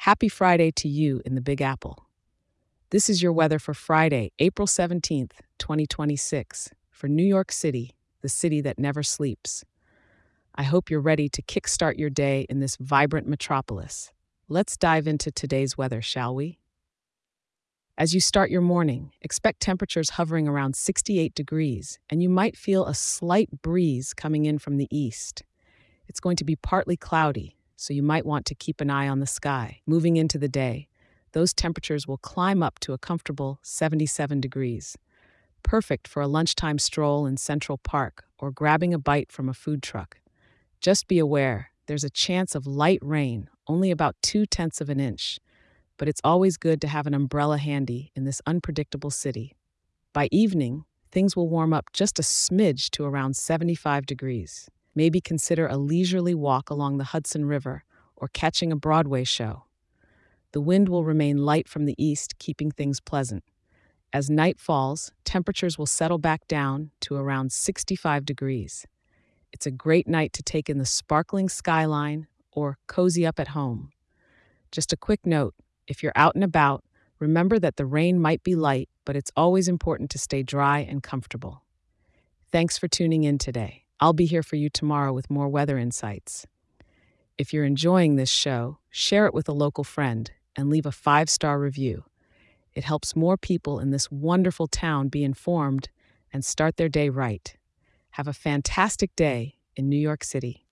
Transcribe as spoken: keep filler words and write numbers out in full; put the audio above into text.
Happy Friday to you in the Big Apple. This is your weather for Friday, April seventeenth, twenty twenty-six, for New York City, the city that never sleeps. I hope you're ready to kickstart your day in this vibrant metropolis. Let's dive into today's weather, shall we? As you start your morning, expect temperatures hovering around sixty-eight degrees, and you might feel a slight breeze coming in from the east. It's going to be partly cloudy, so you might want to keep an eye on the sky. Moving into the day, those temperatures will climb up to a comfortable seventy-seven degrees, perfect for a lunchtime stroll in Central Park or grabbing a bite from a food truck. Just be aware, there's a chance of light rain, only about two-tenths of an inch, but it's always good to have an umbrella handy in this unpredictable city. By evening, things will warm up just a smidge to around seventy-five degrees. Maybe consider a leisurely walk along the Hudson River or catching a Broadway show. The wind will remain light from the east, keeping things pleasant. As night falls, temperatures will settle back down to around sixty-five degrees. It's a great night to take in the sparkling skyline or cozy up at home. Just a quick note, if you're out and about, remember that the rain might be light, but it's always important to stay dry and comfortable. Thanks for tuning in today. I'll be here for you tomorrow with more weather insights. If you're enjoying this show, share it with a local friend and leave a five-star review. It helps more people in this wonderful town be informed and start their day right. Have a fantastic day in New York City.